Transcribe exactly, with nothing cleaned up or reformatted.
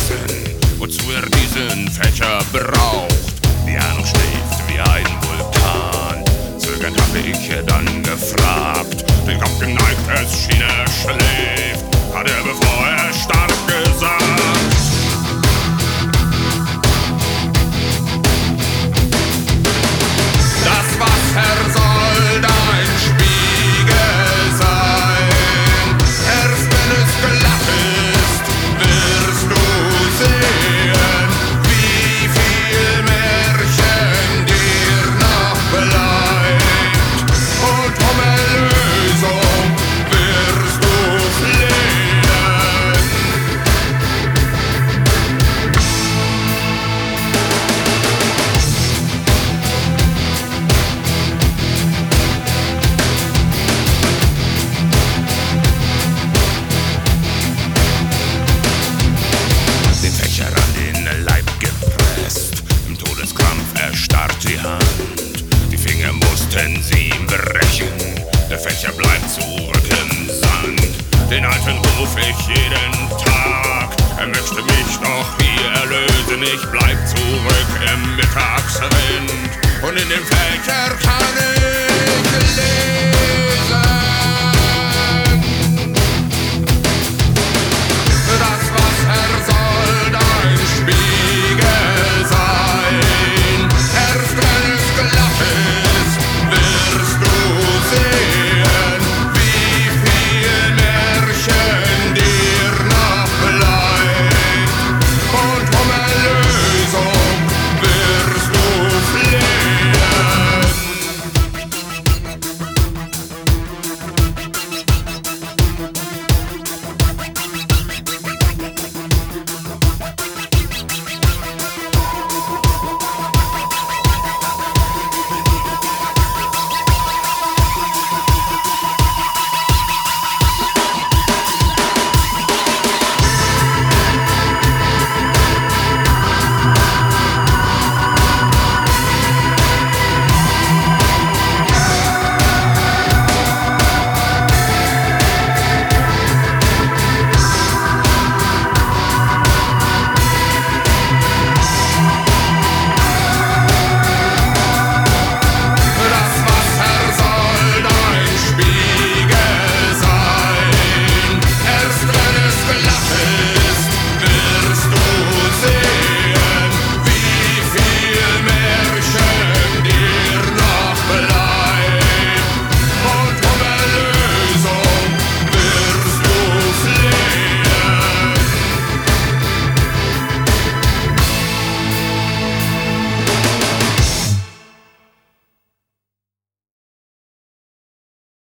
wissen, wozu er diesen Fächer braucht. Die Ahnung schläft wie ein Vulkan. Zögernd habe ich dann gefragt, den Kopf geneigt, es schien er schläft, hat er, bevor er starb, gesagt. Das Wasser soll dein Spiegel sein. Erst wenn es glatt ist, wirst du sehen, wie viel Märchen dir noch bleibt. Und um Erlösung wirst du flehen. Den Fächer an den Leib gepresst, im Todeskrampf erstarrt die Hand. Die Finger mussten sie ihm brechen, der Fächer bleibt zurück im Sand. Den Alten ruf ich jeden Tag, er möchte mich doch hier erlösen. Ich bleib zurück im Mittagswind und in dem Fächer kann